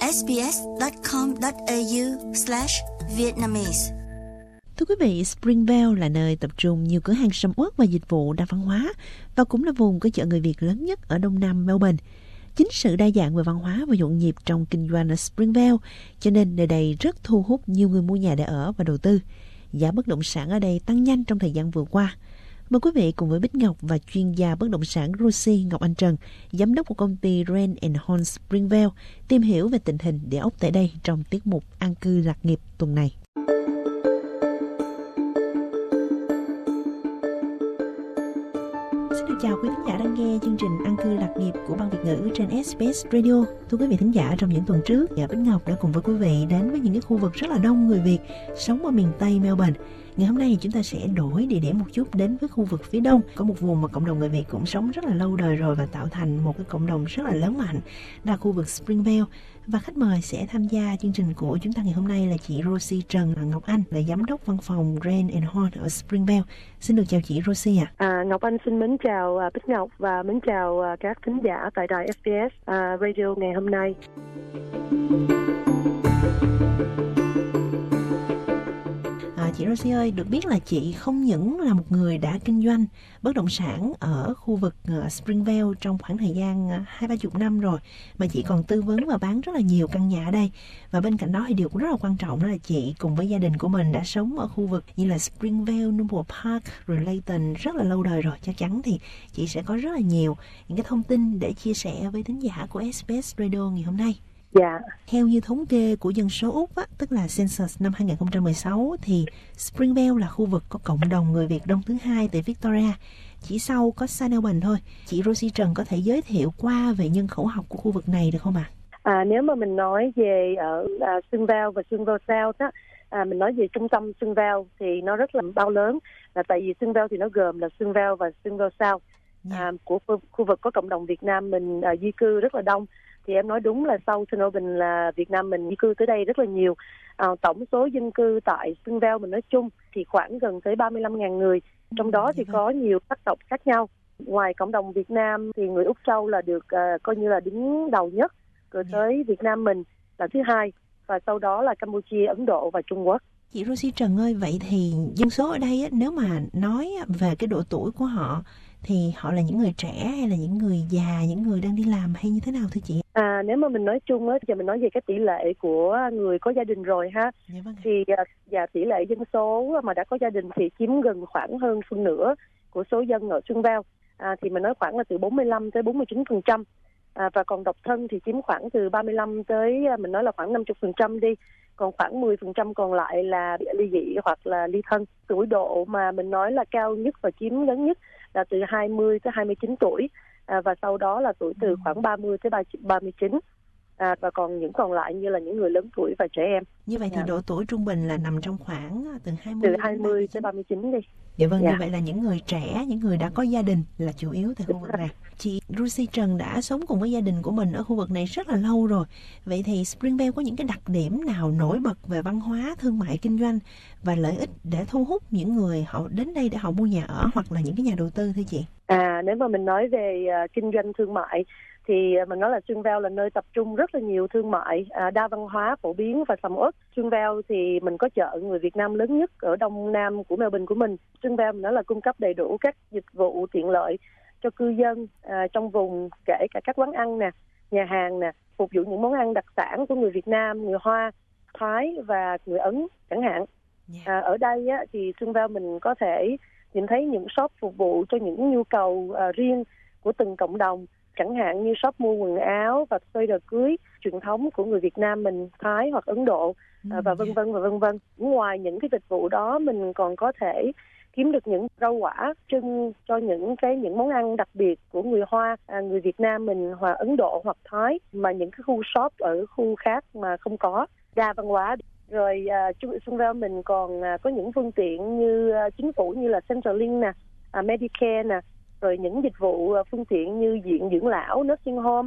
sbs.com.au/vietnamese. Thưa quý vị, Springvale là nơi tập trung nhiều cửa hàng sầm uất và dịch vụ đa văn hóa và cũng là vùng có chợ người Việt lớn nhất ở đông nam Melbourne. Chính sự đa dạng về văn hóa và nhộn nhịp trong kinh doanh ở Springvale cho nên nơi đây rất thu hút nhiều người mua nhà để ở và đầu tư. Giá bất động sản ở đây tăng nhanh trong thời gian vừa qua. Mời quý vị cùng với Bích Ngọc và chuyên gia bất động sản Rosie Ngọc Anh Trần, giám đốc của công ty Rent and Home Springvale, tìm hiểu về tình hình địa ốc tại đây trong tiết mục An cư lạc nghiệp tuần này. Chào quý thính giả đang nghe chương trình An cư lạc nghiệp của Ban Việt ngữ trên SBS Radio. Thưa quý vị thính giả, trong những tuần trước, Bích Ngọc đã cùng với quý vị đến với những cái khu vực rất là đông người Việt sống ở miền Tây Melbourne. Ngày hôm nay thì chúng ta sẽ đổi địa điểm một chút đến với khu vực phía đông, có một vùng mà cộng đồng người Việt cũng sống rất là lâu đời rồi và tạo thành một cái cộng đồng rất là lớn mạnh, là khu vực Springvale. Và khách mời sẽ tham gia chương trình của chúng ta ngày hôm nay là chị Rosie Trần Ngọc Anh, là giám đốc văn phòng Rent and Home ở Springvale. Xin được chào chị Rosie ạ. Ngọc Anh xin mến chào Bích Ngọc và mến chào các thính giả tại đài SBS Radio ngày hôm nay. Chị Rosie ơi, được biết là chị không những là một người đã kinh doanh bất động sản ở khu vực Springvale trong khoảng thời gian 20-30 năm rồi, mà chị còn tư vấn và bán rất là nhiều căn nhà ở đây. Và bên cạnh đó thì điều cũng rất là quan trọng đó là chị cùng với gia đình của mình đã sống ở khu vực như là Springvale, Noble Park, rồi Layton rất là lâu đời rồi. Chắc chắn thì chị sẽ có rất là nhiều những cái thông tin để chia sẻ với thính giả của SBS Radio ngày hôm nay. Dạ. Theo như thống kê của dân số Úc, tức là Census năm 2016, thì Springvale là khu vực có cộng đồng người Việt đông thứ hai tại Victoria, chỉ sau có South Melbourne thôi. Chị Rosie Trần có thể giới thiệu qua về nhân khẩu học của khu vực này được không ạ? Nếu mà mình nói về ở Springvale và Springvale South mình nói về trung tâm Springvale thì nó rất là bao lớn, là tại vì Springvale thì nó gồm là Springvale và Springvale South. Của khu vực có cộng đồng Việt Nam mình di cư rất là đông. Thì em nói đúng là sau Chernobyl là Việt Nam mình di cư tới đây rất là nhiều. Tổng số dân cư tại Springvale mình nói chung thì khoảng gần tới 35.000 người. Trong đó thì có nhiều sắc tộc khác nhau. Ngoài cộng đồng Việt Nam thì người Úc Châu là được coi như là đứng đầu nhất. Rồi tới Việt Nam mình là thứ hai. Và sau đó là Campuchia, Ấn Độ và Trung Quốc. Chị Rosie Trần ơi, vậy thì dân số ở đây nếu mà nói về cái độ tuổi của họ thì họ là những người trẻ hay là những người già, những người đang đi làm hay như thế nào thưa chị? Nếu mà mình nói chung giờ mình nói về cái tỷ lệ của người có gia đình rồi ha. Dạ vâng. Thì tỷ lệ dân số mà đã có gia đình thì chiếm gần khoảng hơn phân nửa của số dân ở Springvale. Thì mình nói khoảng là từ 45 tới 49%. Và còn độc thân thì chiếm khoảng từ 35 tới mình nói là khoảng 50% đi. Còn khoảng 10% còn lại là ly dị hoặc là ly thân. Tuổi độ mà mình nói là cao nhất và chiếm lớn nhất là từ 20 tới 29 tuổi. Và sau đó là tuổi từ khoảng 30 tới 39. Và còn những còn lại như là những người lớn tuổi và trẻ em. Như vậy thì độ tuổi trung bình là nằm trong khoảng từ 20 tới 39 đi. Dạ vâng, như vậy là những người trẻ, những người đã có gia đình là chủ yếu tại khu vực này. Chị Rosie Trần đã sống cùng với gia đình của mình ở khu vực này rất là lâu rồi. Vậy thì Springvale có những cái đặc điểm nào nổi bật về văn hóa, thương mại, kinh doanh và lợi ích để thu hút những người họ đến đây để họ mua nhà ở hoặc là những cái nhà đầu tư thưa chị? Nếu mà mình nói về kinh doanh thương mại thì mình nói là Springvale là nơi tập trung rất là nhiều thương mại, đa văn hóa, phổ biến và sầm uất. Springvale thì mình có chợ người Việt Nam lớn nhất ở đông nam của Melbourne của mình. Springvale mình nói là cung cấp đầy đủ các dịch vụ tiện lợi cho cư dân trong vùng, kể cả các quán ăn nè, nhà hàng nè, phục vụ những món ăn đặc sản của người Việt Nam, người Hoa, Thái và người Ấn chẳng hạn. Ở đây thì Springvale mình có thể nhìn thấy những shop phục vụ cho những nhu cầu riêng của từng cộng đồng, chẳng hạn như shop mua quần áo và xoay đồ cưới truyền thống của người Việt Nam mình, Thái hoặc Ấn Độ và vân vân và vân vân. Ngoài những cái dịch vụ đó, mình còn có thể kiếm được những rau quả trưng cho những món ăn đặc biệt của người Hoa, người Việt Nam mình, hoặc Ấn Độ hoặc Thái mà những cái khu shop ở khu khác mà không có. Đa văn hóa. Rồi Springvale mình còn có những phương tiện như chính phủ như là Centrelink nè, Medicare nè, rồi những dịch vụ phương tiện như viện dưỡng lão, nursing home,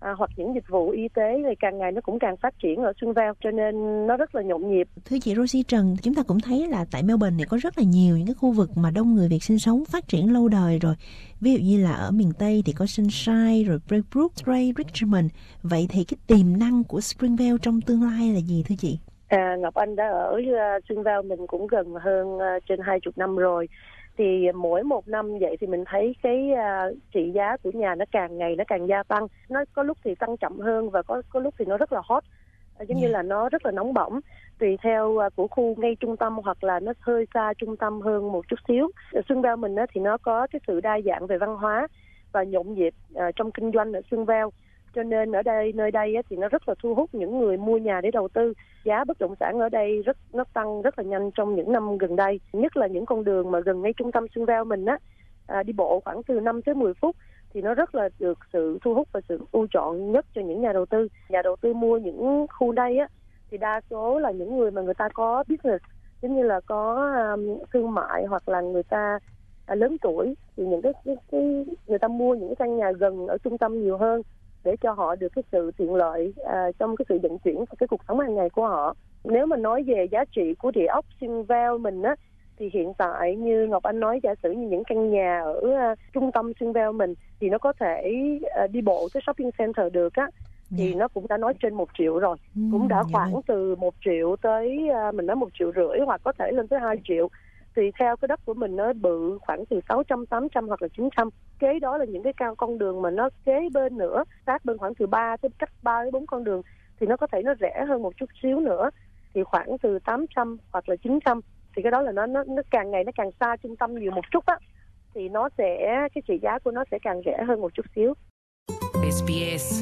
hoặc những dịch vụ y tế thì càng ngày nó cũng càng phát triển ở Sunnyvale, cho nên nó rất là nhộn nhịp. Thưa chị Rosie Trần, chúng ta cũng thấy là tại Melbourne này có rất là nhiều những cái khu vực mà đông người Việt sinh sống phát triển lâu đời rồi. Ví dụ như là ở miền Tây thì có Sunshine, rồi Braybrook, Ray, Richmond. Vậy thì cái tiềm năng của Springvale trong tương lai là gì thưa chị? Ngọc Anh đã ở Sunnyvale mình cũng gần hơn trên 20 năm rồi. Thì mỗi một năm vậy thì mình thấy cái trị giá của nhà nó càng ngày nó càng gia tăng. Nó có lúc thì tăng chậm hơn và có lúc thì nó rất là hot, giống như là nó rất là nóng bỏng, tùy theo của khu ngay trung tâm hoặc là nó hơi xa trung tâm hơn một chút xíu. Ở Sunnyvale mình thì nó có cái sự đa dạng về văn hóa và nhộn nhịp trong kinh doanh ở Sunnyvale. Cho nên ở đây nơi đây thì nó rất là thu hút những người mua nhà để đầu tư. Giá bất động sản ở đây nó tăng rất là nhanh trong những năm gần đây, nhất là những con đường mà gần ngay trung tâm Sunnyvale mình đi bộ khoảng từ 5 tới 10 phút thì nó rất là được sự thu hút và sự ưu chuộng nhất cho những nhà đầu tư. Nhà đầu tư mua những khu đây thì đa số là những người mà người ta có business, giống như là có thương mại hoặc là người ta lớn tuổi, thì những cái người ta mua những cái căn nhà gần ở trung tâm nhiều hơn để cho họ được cái sự tiện lợi trong cái sự vận chuyển và cái cuộc sống hàng ngày của họ. Nếu mà nói về giá trị của địa ốc Sunnyvale mình thì hiện tại như Ngọc Anh nói, giả sử như những căn nhà ở trung tâm Sunnyvale mình thì nó có thể đi bộ tới shopping center được thì nó cũng đã nói trên 1 triệu rồi, cũng đã khoảng từ 1 triệu tới mình nói 1,5 triệu hoặc có thể lên tới 2 triệu. Tùy theo cái đất của mình nó bự khoảng từ 600, 800 hoặc là 900. Kế đó là những cái con đường mà nó kế bên nữa, sát bên khoảng từ 3 tới 4 con đường thì nó có thể nó rẻ hơn một chút xíu nữa, thì khoảng từ 800 hoặc là 900. Thì cái đó là nó càng ngày nó càng xa trung tâm nhiều một chút thì nó sẽ, cái trị giá của nó sẽ càng rẻ hơn một chút xíu. SBS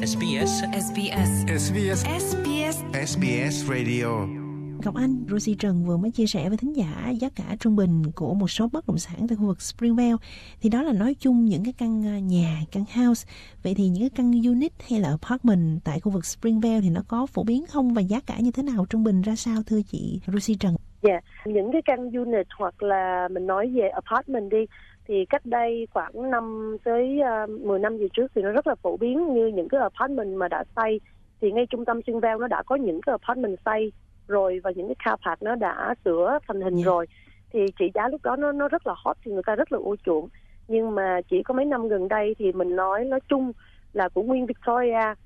Radio. Ngọc Anh, Rosie Trần vừa mới chia sẻ với thính giả giá cả trung bình của một số bất động sản tại khu vực Springvale. Thì đó là nói chung những cái căn nhà, căn house. Vậy thì những cái căn unit hay là apartment tại khu vực Springvale thì nó có phổ biến không và giá cả như thế nào, trung bình ra sao thưa chị Rosie Trần? Những cái căn unit hoặc là mình nói về apartment đi, thì cách đây khoảng 5 tới 10 năm về trước thì nó rất là phổ biến. Như những cái apartment mà đã xây thì ngay trung tâm Sunnyvale nó đã có những cái apartment xây rồi, và những cái car park nó đã sửa thành hình rồi, thì trị giá lúc đó nó rất là hot, thì người ta rất là ưa chuộng. Nhưng mà chỉ có mấy năm gần đây thì mình nói chung là của nguyên Victoria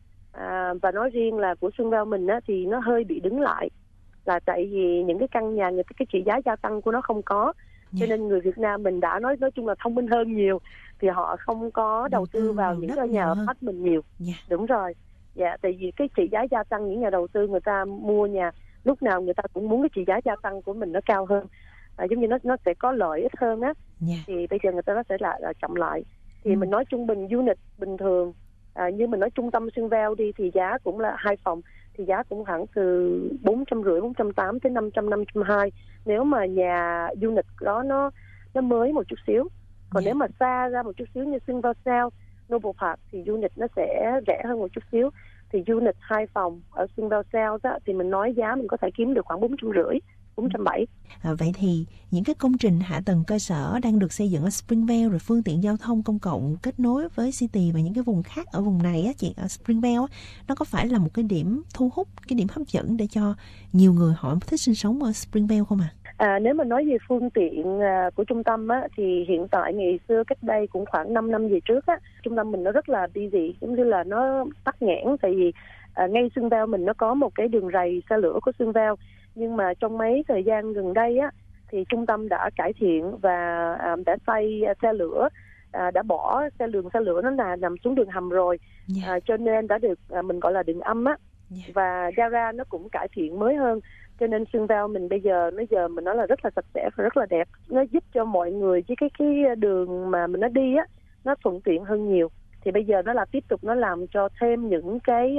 và nói riêng là của Sunnyvale mình thì nó hơi bị đứng lại, là tại vì những cái căn nhà, cái trị giá gia tăng của nó không có, cho nên người Việt Nam mình đã nói chung là thông minh hơn nhiều, thì họ không có đầu tư vào những cái nhà apartment nhiều. Đúng rồi. Tại vì cái trị giá gia tăng, những nhà đầu tư người ta mua nhà lúc nào người ta cũng muốn cái trị giá gia tăng của mình nó cao hơn, giống như nó sẽ có lợi ích hơn thì bây giờ người ta nó sẽ là chậm lại. Thì mình nói trung bình unit bình thường như mình nói trung tâm Sunnyvale đi thì giá cũng là 2 phòng thì giá cũng khoảng từ 450, 480 tới 500, 520 nếu mà nhà unit đó nó mới một chút xíu. Còn nếu mà xa ra một chút xíu như Sunnyvale South, Noble Park thì unit nó sẽ rẻ hơn một chút xíu. Thì unit 2 phòng ở Sunnyvale South thì mình nói giá mình có thể kiếm được khoảng 450, 470. Vậy thì những cái công trình hạ tầng cơ sở đang được xây dựng ở Springvale, rồi phương tiện giao thông công cộng kết nối với City và những cái vùng khác ở vùng này chị, ở Springvale nó có phải là một cái điểm thu hút, cái điểm hấp dẫn để cho nhiều người họ thích sinh sống ở Springvale không Nếu mà nói về phương tiện của trung tâm thì hiện tại ngày xưa cách đây cũng khoảng 5 năm về trước trung tâm mình nó rất là busy, giống như là nó tắc nghẽn, tại vì ngay Sunnyvale mình nó có một cái đường ray xe lửa của Sunnyvale, nhưng mà trong mấy thời gian gần đây thì trung tâm đã cải thiện và đã xây xe lửa, đã bỏ xe lửa nó là nằm xuống đường hầm rồi, cho nên đã được mình gọi là đường âm và gara nó cũng cải thiện mới hơn, cho nên Sunnyvale mình bây giờ mình nói là rất là sạch sẽ và rất là đẹp. Nó giúp cho mọi người với cái đường mà mình nó đi nó thuận tiện hơn nhiều. Thì bây giờ nó là tiếp tục nó làm cho thêm những cái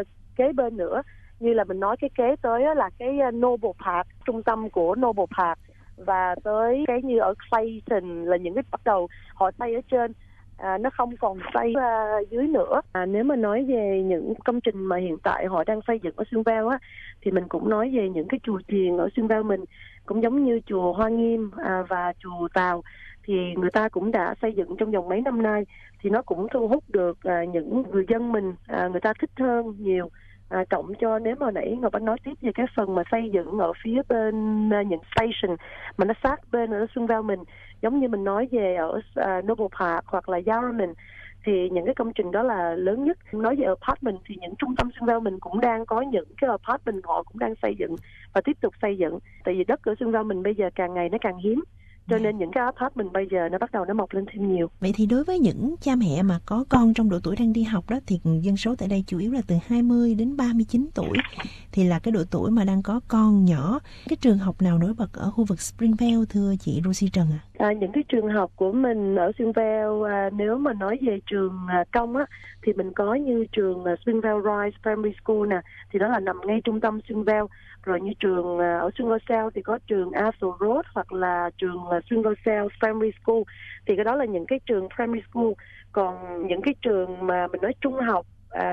kế bên nữa, như là mình nói cái kế tới là cái Noble Park, trung tâm của Noble Park, và tới cái như ở Clayton là những cái bắt đầu họ xây ở trên nó không còn xây dưới nữa. Nếu mà nói về những công trình mà hiện tại họ đang xây dựng ở Xuân Veo á, thì mình cũng nói về những cái chùa chiền ở Xuân Veo mình, cũng giống như chùa Hoa Nghiêm và chùa Tàu, thì người ta cũng đã xây dựng trong vòng mấy năm nay, thì nó cũng thu hút được những người dân mình, người ta thích hơn nhiều. Cộng cho nếu mà nãy Ngọc Anh nói tiếp về cái phần mà xây dựng ở phía bên những station mà nó sát bên ở Xuân Veo mình, giống như mình nói về ở Noble Park hoặc là Yarraman, thì những cái công trình đó là lớn nhất. Nói về apartment thì những trung tâm Xuân Veo mình cũng đang có những cái apartment họ cũng đang xây dựng và tiếp tục xây dựng. Tại vì đất ở Xuân Veo mình bây giờ càng ngày nó càng hiếm, cho nên những cái apartment bây giờ nó bắt đầu nó mọc lên thêm nhiều. Vậy thì đối với những cha mẹ mà có con trong độ tuổi đang đi học đó, thì dân số tại đây chủ yếu là từ 20 đến 39 tuổi, thì là cái độ tuổi mà đang có con nhỏ. Cái trường học nào nổi bật ở khu vực Springvale thưa chị Rosie Trần ạ? Những cái trường học của mình ở Springvale, nếu mà nói về trường công á, thì mình có như trường Springvale Rise Primary School nè, thì đó là nằm ngay trung tâm Springvale. Rồi như trường ở Springvale thì có trường Arthur Road hoặc là trường Springvale Primary School, thì cái đó là những cái trường primary school. Còn những cái trường mà mình nói trung học,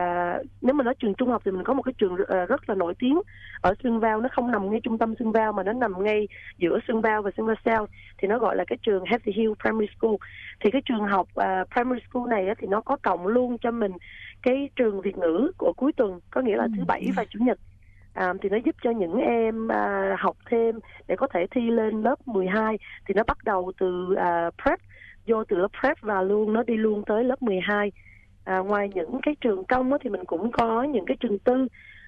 nếu mà nói trường trung học thì mình có một cái trường rất là nổi tiếng ở Springvale, nó không nằm ngay trung tâm Springvale mà nó nằm ngay giữa Springvale và Springvale, thì nó gọi là cái trường Heather Hill Primary School. Thì cái trường học primary school này thì nó có cộng luôn cho mình cái trường Việt ngữ của cuối tuần, có nghĩa là thứ Bảy và Chủ nhật. Thì nó giúp cho những em học thêm để có thể thi lên lớp 12, thì nó bắt đầu từ prep, vô từ lớp prep và luôn nó đi luôn tới lớp 12. Ngoài những cái trường công thì mình cũng có những cái trường tư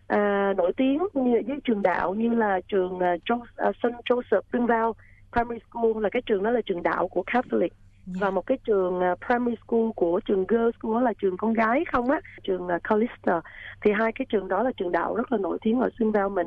nổi tiếng như với trường đạo, như là trường St. Joseph Springvale Primary School, là cái trường đó là trường đạo của Catholic. Và một cái trường primary school của trường girls school là trường con gái không á, trường Callista. Thì hai cái trường đó là trường đạo rất là nổi tiếng ở Springvale mình.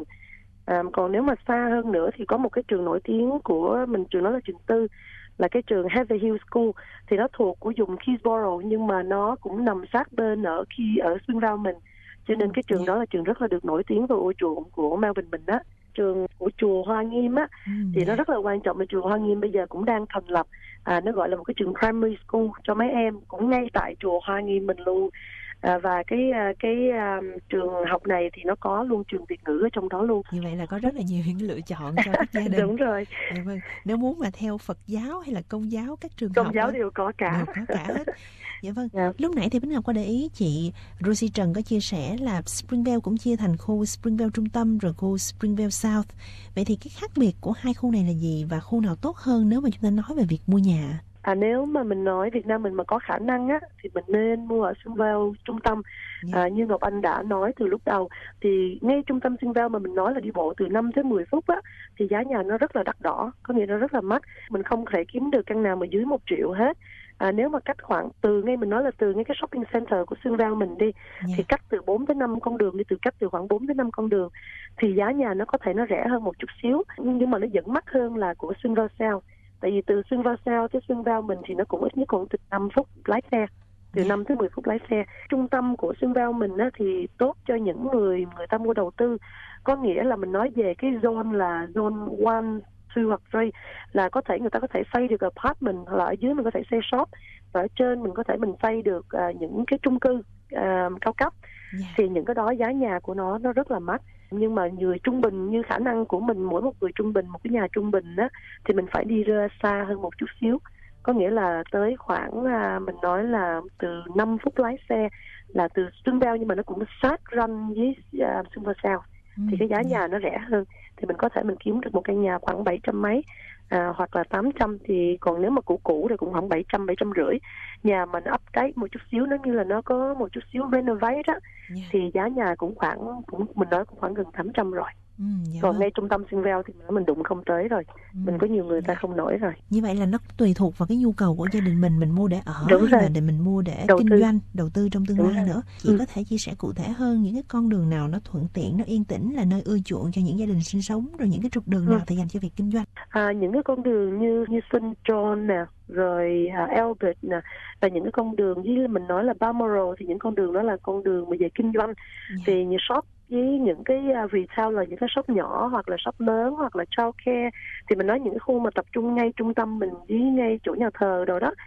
Còn nếu mà xa hơn nữa thì có một cái trường nổi tiếng của mình, trường đó là trường tư, là cái trường Heather Hill School. Thì nó thuộc của vùng Keysboro nhưng mà nó cũng nằm sát bên ở Springvale mình, cho nên cái trường đó là trường rất là được nổi tiếng và ưa chuộng của Melbourne mình đó. Trường của chùa Hoa Nghiêm á, thì nó rất là quan trọng, là chùa Hoa Nghiêm bây giờ cũng đang thành lập, nó gọi là một cái trường primary school cho mấy em cũng ngay tại chùa Hoa Nghiêm mình luôn. Và cái trường học này thì nó có luôn trường Việt ngữ ở trong đó luôn. Như vậy là có rất là nhiều những lựa chọn cho các gia đình. Đúng rồi. Dạ vâng. Nếu muốn mà theo Phật giáo hay là Công giáo, các trường Công học giáo đều có cả. Đều có cả hết. Dạ vâng. Lúc nãy thì Bính Ngọc có để ý chị Rosie Trần có chia sẻ là Springvale cũng chia thành khu Springvale trung tâm rồi khu Springvale South. Vậy thì cái khác biệt của hai khu này là gì và khu nào tốt hơn nếu mà chúng ta nói về việc mua nhà? Nếu mà mình nói Việt Nam mình mà có khả năng á, thì mình nên mua ở Springvale trung tâm. Như Ngọc Anh đã nói từ lúc đầu, thì ngay trung tâm Springvale mà mình nói là đi bộ từ 5 tới 10 phút á, thì giá nhà nó rất là đắt đỏ, có nghĩa nó rất là mắc. Mình không thể kiếm được căn nào mà dưới 1 triệu hết. Nếu mà cách khoảng từ ngay mình nói là từ ngay cái shopping center của Springvale mình đi, thì cách từ 4 tới 5 con đường, đi từ cách từ khoảng 4 tới 5 con đường, thì giá nhà nó có thể nó rẻ hơn một chút xíu, nhưng mà nó vẫn mắc hơn là của Springvale South. Tại vì từ Springvale South tới Springvale mình thì nó cũng ít nhất còn từ 5 phút lái xe, từ 5 tới 10 phút lái xe. Trung tâm của Springvale mình á, thì tốt cho những người ta mua đầu tư. Có nghĩa là mình nói về cái zone là zone 1, 2 hoặc 3, là có thể người ta có thể xây được apartment, hoặc là ở dưới mình có thể xây shop, và ở trên mình có thể mình xây được những cái chung cư cao cấp. Thì những cái đó giá nhà của nó rất là mắc. Nhưng mà người trung bình, như khả năng của mình, mỗi một người trung bình, một cái nhà trung bình á, thì mình phải đi ra xa hơn một chút xíu. Có nghĩa là tới khoảng mình nói là từ 5 phút lái xe là từ Springvale, nhưng mà nó cũng sát ranh với Springvale South. Thì cái giá nhà nó rẻ hơn, thì mình có thể mình kiếm được một căn nhà khoảng 700 mấy hoặc là 800. Thì còn nếu mà cũ thì cũng khoảng 700, 750. Nhà mình update một chút xíu, nếu như là nó có một chút xíu renovate đó, thì giá nhà cũng mình nói cũng khoảng gần 800 rồi. Còn ngay trung tâm Springvale thì mình đụng không tới rồi. Mình có nhiều người ta không nổi rồi. Như vậy là nó tùy thuộc vào cái nhu cầu của gia đình mình mua để ở, đúng hay là để mình mua để kinh doanh, đầu tư trong tương lai nữa. Chị có thể chia sẻ cụ thể hơn những cái con đường nào nó thuận tiện, nó yên tĩnh, là nơi ưa chuộng cho những gia đình sinh sống, rồi những cái trục đường nào thì dành cho việc kinh doanh? Những cái con đường như St. John nè, rồi Albert nè, và những cái con đường với mình nói là Balmoral, thì những con đường đó là con đường mà về kinh doanh. Thì như shop với những cái retail là những cái shop nhỏ hoặc là shop lớn hoặc là childcare, thì mình nói những cái khu mà tập trung ngay trung tâm mình với ngay chỗ nhà thờ đồ đó,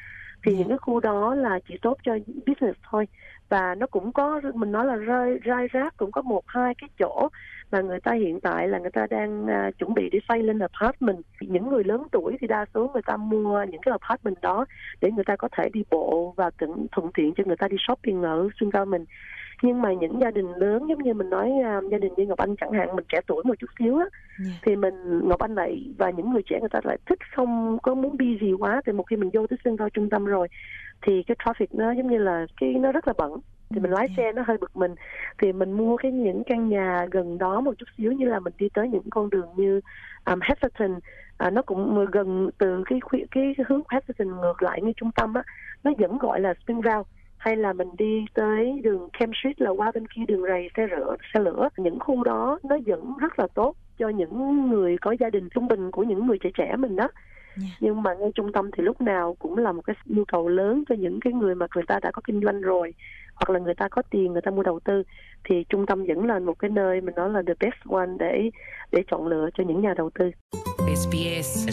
Thì những cái khu đó là chỉ tốt cho business thôi. Và nó cũng có, mình nói là rải rác, cũng có 1-2 cái chỗ mà người ta hiện tại là người ta đang chuẩn bị để xây lên apartment. Những người lớn tuổi thì đa số người ta mua những cái apartment đó để người ta có thể đi bộ và thuận tiện cho người ta đi shopping ở xung quanh mình. Nhưng mà những gia đình lớn, giống như mình nói gia đình như Ngọc Anh chẳng hạn, mình trẻ tuổi một chút xíu á, thì Ngọc Anh lại, và những người trẻ người ta lại thích không có muốn busy quá. Thì một khi mình vô tới Sunvale trung tâm rồi thì cái traffic nó giống như là nó rất là bận, thì mình lái xe nó hơi bực mình. Thì mình mua những căn nhà gần đó một chút xíu, như là mình đi tới những con đường như Heatherton, nó cũng gần từ cái hướng Heatherton ngược lại như trung tâm á, nó vẫn gọi là Springvale. Hay là mình đi tới đường Kemp Street là qua bên kia đường rầy xe lửa. Những khu đó nó vẫn rất là tốt cho những người có gia đình trung bình của những người trẻ mình đó. Nhưng mà ngay trung tâm thì lúc nào cũng là một cái nhu cầu lớn cho những cái người mà người ta đã có kinh doanh rồi, hoặc là người ta có tiền, người ta mua đầu tư, thì trung tâm vẫn là một cái nơi mình nói là the best one để chọn lựa cho những nhà đầu tư. SBS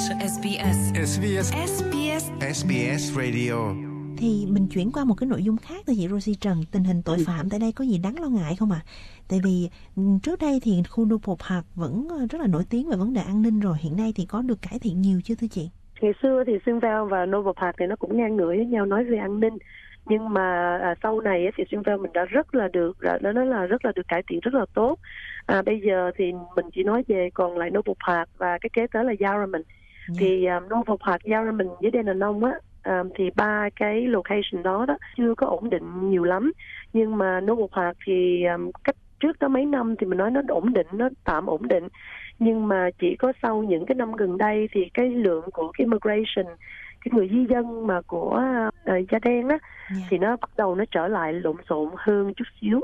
Radio. Thì mình chuyển qua một cái nội dung khác thôi chị Rosie Trần. Tình hình tội phạm tại đây có gì đáng lo ngại không ạ? Tại vì trước đây thì khu Noble Park vẫn rất là nổi tiếng về vấn đề an ninh rồi. Hiện nay thì có được cải thiện nhiều chưa thưa chị? Ngày xưa thì Sunvale và Noble Park thì nó cũng ngang ngửa với nhau nói về an ninh. Nhưng mà sau này thì Sunvale mình đã rất là được cải thiện rất là tốt. Bây giờ thì mình chỉ nói về còn lại Noble Park và cái kế tới là Yarraman. Thì Noble Park, Yarraman với Dandenong á, thì 3 cái location đó chưa có ổn định nhiều lắm. Nhưng mà Noble Park thì cách trước đó mấy năm thì mình nói nó ổn định, nó tạm ổn định. Nhưng mà chỉ có sau những cái năm gần đây thì cái lượng của cái immigration, cái người di dân mà của da đen á, thì nó bắt đầu nó trở lại lộn xộn hơn chút xíu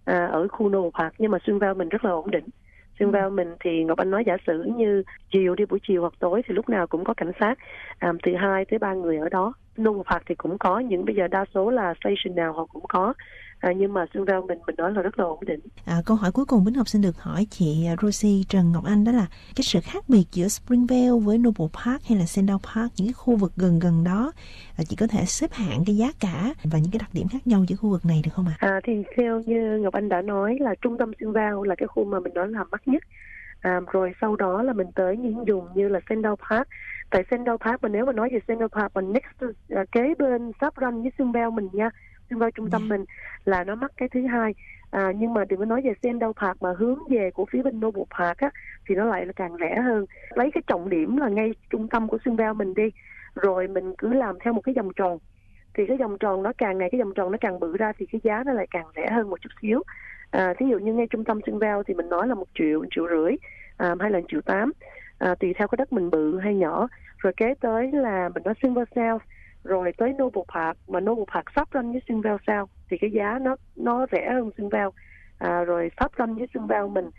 ở khu Noble Park. Nhưng mà Sunvale mình rất là ổn định. Sunvale mình thì Ngọc Anh nói giả sử như buổi chiều hoặc tối thì lúc nào cũng có cảnh sát từ 2 tới 3 người ở đó. Noble Park thì cũng có, nhưng bây giờ đa số là station nào họ cũng có. Nhưng mà Sunvale mình nói là rất là ổn định. Câu hỏi cuối cùng Bính Ngọc xin được hỏi chị Rosie Trần Ngọc Anh, đó là cái sự khác biệt giữa Springvale với Noble Park hay là Sandown Park, những cái khu vực gần đó, chị có thể xếp hạng cái giá cả và những cái đặc điểm khác nhau giữa khu vực này được không ạ? Thì theo như Ngọc Anh đã nói là trung tâm Sunvale là cái khu mà mình nói là mắc nhất. Rồi sau đó là mình tới những vùng như là Sandown Park. Tại Sandow Park, mà nếu mà nói về Sandow Park mà next kế bên sắp ranh với Sunvale mình nha, Sunvale trung tâm mình là nó mắc cái thứ hai. Nhưng mà đừng có nói về Sandow Park mà hướng về của phía bên Noble Park á, thì nó lại là càng rẻ hơn. Lấy cái trọng điểm là ngay trung tâm của Sunvale mình đi, rồi mình cứ làm theo một cái vòng tròn. Thì cái vòng tròn nó càng ngày cái vòng tròn nó càng bự ra thì cái giá nó lại càng rẻ hơn một chút xíu. Thí dụ như ngay trung tâm Sunvale thì mình nói là 1 triệu, 1,5 triệu, hay là 1,8 triệu. Tùy theo cái đất mình bự hay nhỏ. Rồi kế tới là mình nói Sunvale South, rồi tới Noble Park, mà Noble Park sắp ranh với Sunvale South thì cái giá nó rẻ hơn Sunvale. Rồi sắp ranh với Sunvale mình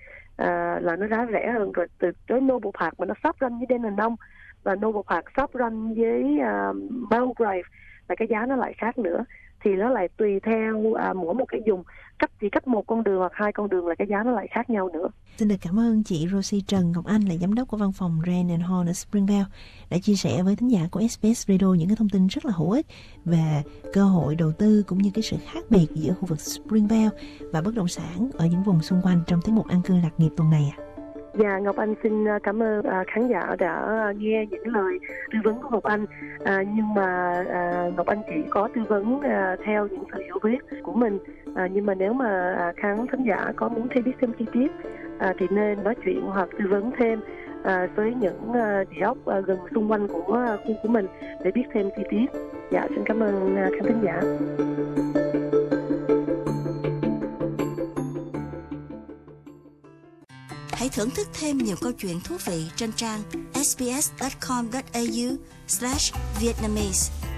là nó giá rẻ hơn. Rồi từ tới Noble Park mà nó sắp ranh với Dandenong, và Noble Park sắp ranh với Belgrave là cái giá nó lại khác nữa. Thì nó lại tùy theo mỗi một cái vùng, chỉ cách 1 con đường hoặc 2 con đường là cái giá nó lại khác nhau nữa. Xin được cảm ơn chị Rosie Trần Ngọc Anh là giám đốc của văn phòng Rand & Horne ở Springvale đã chia sẻ với thính giả của SBS Radio những cái thông tin rất là hữu ích về cơ hội đầu tư cũng như cái sự khác biệt giữa khu vực Springvale và bất động sản ở những vùng xung quanh trong tiết mục An cư lạc nghiệp tuần này ạ. Dạ, Ngọc Anh xin cảm ơn khán giả đã nghe những lời tư vấn của Ngọc Anh. Nhưng mà Ngọc Anh chỉ có tư vấn theo những sự hiểu biết của mình. Nhưng mà nếu mà khán giả có muốn biết thêm chi tiết thì nên nói chuyện hoặc tư vấn thêm với những địa ốc gần xung quanh của khu của mình để biết thêm chi tiết. Dạ, xin cảm ơn khán giả. Hãy thưởng thức thêm nhiều câu chuyện thú vị trên trang sbs.com.au/Vietnamese.